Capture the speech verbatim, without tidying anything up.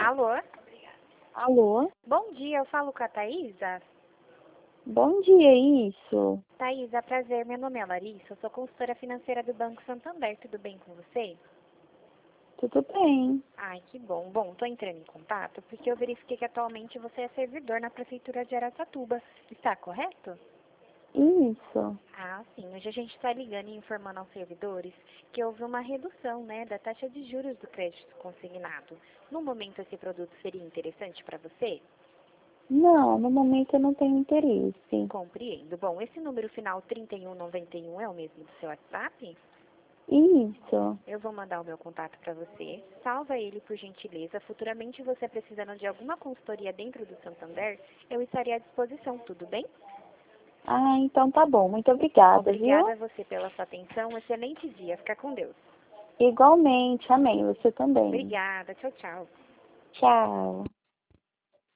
Alô? Alô? Bom dia, eu falo com a Thaisa. Bom dia, isso. Thaisa, prazer, meu nome é Larissa, eu sou consultora financeira do Banco Santander, tudo bem com você? Tudo bem. Ai, que bom. Bom, tô entrando em contato porque eu verifiquei que atualmente você é servidor na Prefeitura de Araçatuba, está correto? Isso. Ah, sim. Hoje a gente está ligando e informando aos servidores que houve uma redução, né, da taxa de juros do crédito consignado. No momento, esse produto seria interessante para você? Não, no momento eu não tenho interesse. Compreendo. Bom, esse número final trinta e um noventa e um é o mesmo do seu WhatsApp? Isso. Eu vou mandar o meu contato para você. Salva ele, por gentileza. Futuramente, você precisando de alguma consultoria dentro do Santander, eu estarei à disposição, tudo bem? Ah, então tá bom. Muito obrigada, Obrigada viu? a você pela sua atenção. Um excelente dia. Fica com Deus. Igualmente. Amém. Você também. Obrigada. Tchau, tchau. Tchau.